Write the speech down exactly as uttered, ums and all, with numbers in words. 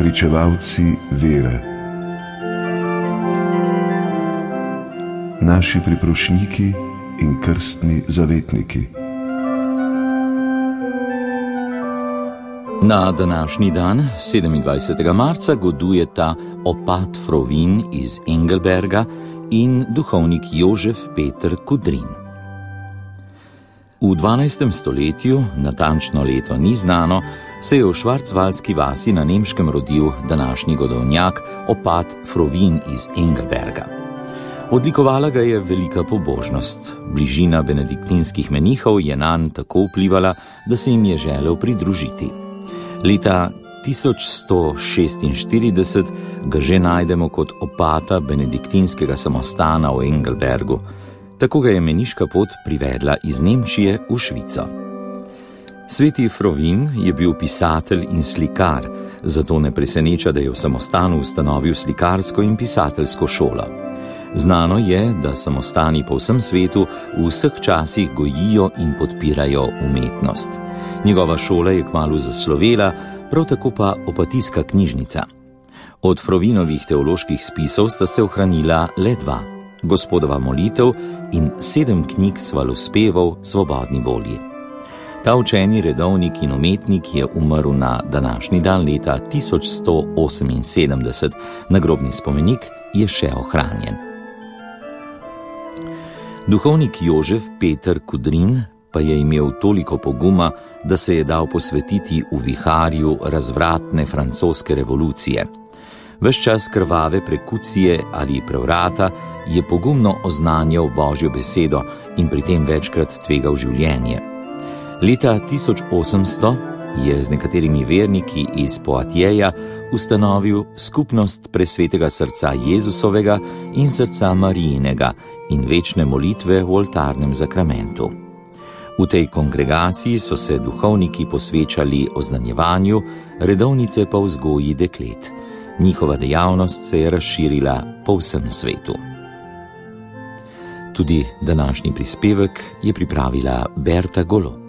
pričevalci vere, naši priprošniki in krstni zavetniki. Na današnji dan, sedemindvajsetega marca, godujeta opat Frovin iz Engelberga in duhovnik Jožef Peter Kudrin. V dvanajstem stoletju, natančno leto ni znano, se je v švarcvalski vasi na Nemškem rodil današnji godovnjak opat Frovin iz Engelberga. Odlikovala ga je velika pobožnost. Bližina benediktinskih menihov je nanj tako vplivala, da se jim je želel pridružiti. Leta tisoč sto šestinštirideset ga že najdemo kot opata benediktinskega samostana v Engelbergu. Tako ga je meniška pot privedla iz Nemčije v Švico. Sveti Frovin je bil pisatelj in slikar, zato ne preseneča, da je v samostanu ustanovil slikarsko in pisateljsko šolo. Znano je, da samostani po vsem svetu v vseh časih gojijo in podpirajo umetnost. Njegova šola je kmalu zaslovela, prav tako pa opatijska knjižnica. Od Frovinovih teoloških spisov sta se ohranila le dva: Gospodova molitev in sedem knjig svalospevov svobodni volji. Ta učeni redovnik in umetnik je umrl na današnji dan leta tisoč sto oseminsedemdeset. Nagrobni spomenik je še ohranjen. Duhovnik Jožef Peter Kudrin pa je imel toliko poguma, da se je dal posvetiti v viharju razvratne francoske revolucije. Ves čas krvave prekucije ali prevrata je pogumno oznanjal Božjo besedo in pri tem večkrat tvegal življenje. Leta tisoč osemsto je z nekaterimi verniki iz Poatjeja ustanovil skupnost presvetega srca Jezusovega in srca Marijinega in večne molitve v oltarnem zakramentu. V tej kongregaciji so se duhovniki posvečali oznanjevanju, redovnice pa vzgoji deklet. Njihova dejavnost se je razširila po vsem svetu. Tudi današnji prispevek je pripravila Berta Golob.